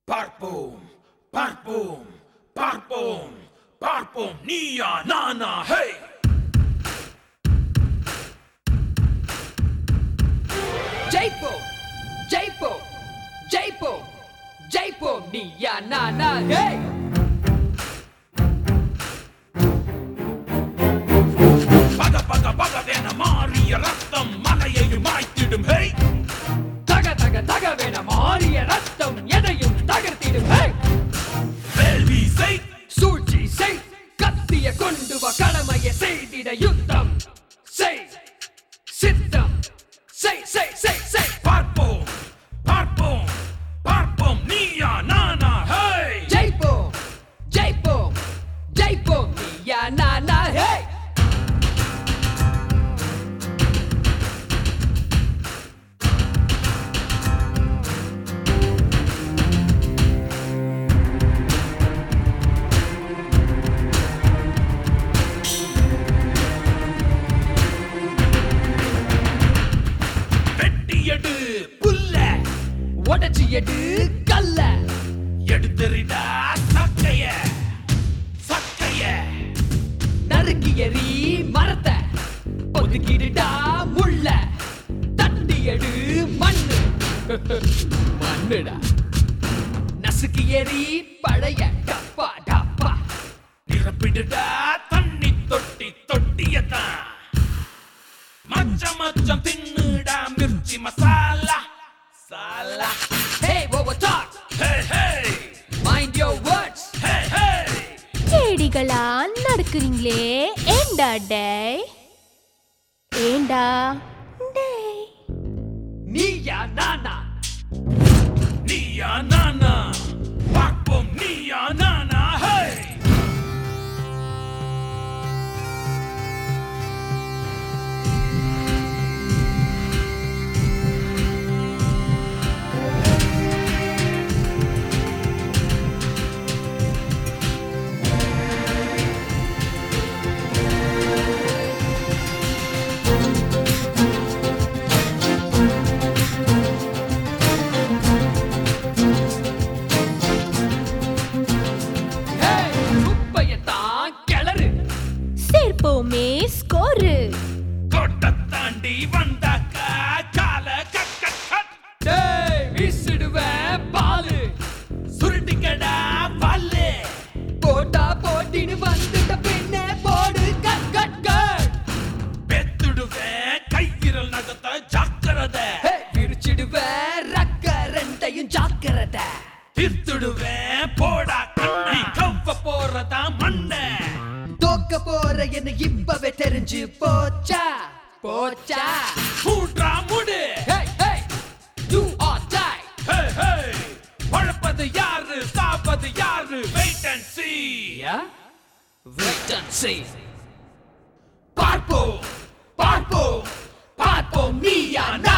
பார்ப்போம் பார்ப்போம் பார்ப்போம் பார்ப்போம் நீயா நானா ஹே ஜெயிப்போம் ஜெயிப்போம் ஜெயிப்போம் ஜெயிப்போம் நீயா நானா ஹே பக பக பகவென மாறிய ரத்தம் மலையையும் மாய்த்திடும் ஹே தக தக தகவென மாறிய ரத்தம் எதையும் தகர்த்திடும் ஹே வேள்வி செய் சூழ்ச்சி செய் கத்திய கொண்டு வா கடமையை செய்திட யுத்தம் செய் சித்தம் செய் செய் செய் செய் பார்ப்போம் பார்ப்போம் பார்ப்போம் நீயா நானா ஹே ஜெயிப்போம் ஜெயிப்போம் ஜெயிப்போம் நீயா நானா ஹே வெட்டியடு புல்ல உடச்சி எடு கல்ல எடுத்தறிடா சக்கைய சக்கைய நறுக்கி எறி மரத்தை ஒதுக்கிடுடா முள்ள தட்டி எடு மண்ணு மண்ணுடா நசுக்கி எறி பழைய டப்பா டப்பா நிரப்பிடுடா தண்ணி தொட்டி தொட்டியதான் மச்சம் மச்சம் தின்னுடா மிர்ச்சி மசாலா சாலா Hey, what we talk? Hey hey Mind your words. ஹே ஹே கேடிகளா நடக்குறீங்களே ஏண்டா டேய் ஏண்டா டேய் நீயா நானா நீயா நானா பார்ப்போம் நீயா நானா ஹே Hey, குப்பையத்தான் கிளறு சேர்ப்போமே ஸ்கோரு கோட்டை தாண்டி வந்தாக்கா கால கக்க கட் டேய் வீசிடுவேன் பாலு சுருட்டிக்கடா பல்லு போட்டா போட்டின்னு வந்துட்ட பின்னே போடு கட் கட் கட் பெத்துடுவேன் கைவிரல் நகத்தை ஜாக்கிரதை Hey, விரிச்சிடுவேன் ரக்க ரெண்டையும் ஜாக்கிரதை திருத்துடுவேன் போடா கண்ணி கவ்வ போறதா மண்ண தோக்க போற என்ன இப்பவே தெரிஞ்சு போச்சா போச்சா கூட்டா முடு Hey, hey, do or die. ஹே ஹே பழப்பது யாரு சாப்பது யாரு wait and see Yeah? Wait and see. பார்ப்போம் பார்ப்போம் பார்ப்போம் நீயா